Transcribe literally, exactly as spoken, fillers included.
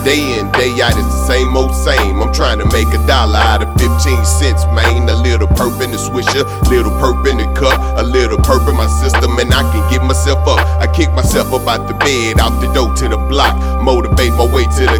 day in, day out, it's the same old same. I'm trying to make a dollar out of fifteen cents, man. A little perp in the swisher, little perp in the cup, a little perp in my system, and I can get myself up. I kick myself up out the bed, out the door to the block, motivate my way to the